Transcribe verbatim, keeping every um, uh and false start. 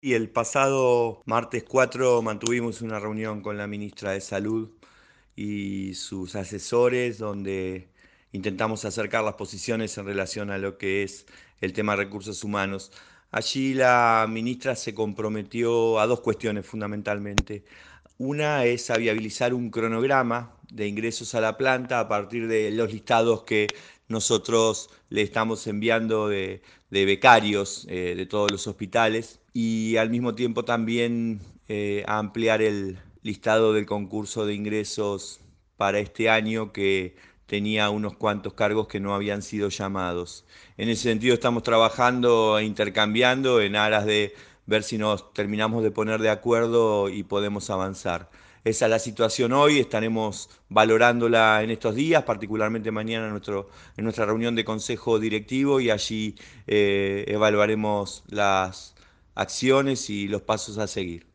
Y el pasado martes cuatro mantuvimos una reunión con la ministra de Salud y sus asesores donde intentamos acercar las posiciones en relación a lo que es el tema de recursos humanos. Allí la ministra se comprometió a dos cuestiones fundamentalmente. Una es a viabilizar un cronograma de ingresos a la planta a partir de los listados que nosotros le estamos enviando de, de becarios eh, de todos los hospitales y al mismo tiempo también eh, a ampliar el listado del concurso de ingresos para este año que tenía unos cuantos cargos que no habían sido llamados. En ese sentido estamos trabajando e intercambiando en aras de ver si nos terminamos de poner de acuerdo y podemos avanzar. Esa es la situación hoy, estaremos valorándola en estos días, particularmente mañana en, nuestro, en nuestra reunión de consejo directivo y allí eh, evaluaremos las acciones y los pasos a seguir.